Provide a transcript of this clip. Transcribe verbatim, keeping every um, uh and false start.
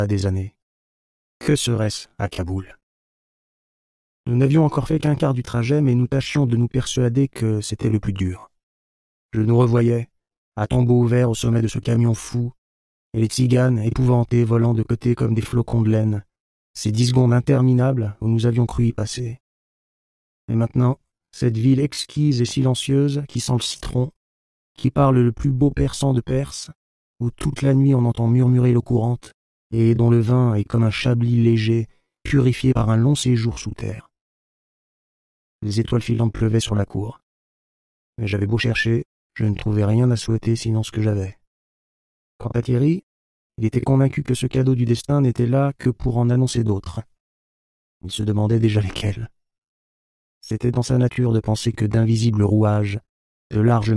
des années. Que serait-ce à Kaboul? Nous n'avions encore fait qu'un quart du trajet, mais nous tâchions de nous persuader que c'était le plus dur. Je nous revoyais, à tombeau ouvert au sommet de ce camion fou, et les tziganes épouvantés volant de côté comme des flocons de laine, ces dix secondes interminables où nous avions cru y passer. Et maintenant, cette ville exquise et silencieuse qui sent le citron, qui parle le plus beau persan de Perse, où toute la nuit on entend murmurer l'eau courante, et dont le vin est comme un chablis léger, purifié par un long séjour sous terre. Les étoiles filantes pleuvaient sur la cour. Mais j'avais beau chercher, je ne trouvais rien à souhaiter sinon ce que j'avais. Quant à Thierry, il était convaincu que ce cadeau du destin n'était là que pour en annoncer d'autres. Il se demandait déjà lesquels. C'était dans sa nature de penser que d'invisibles rouages, de larges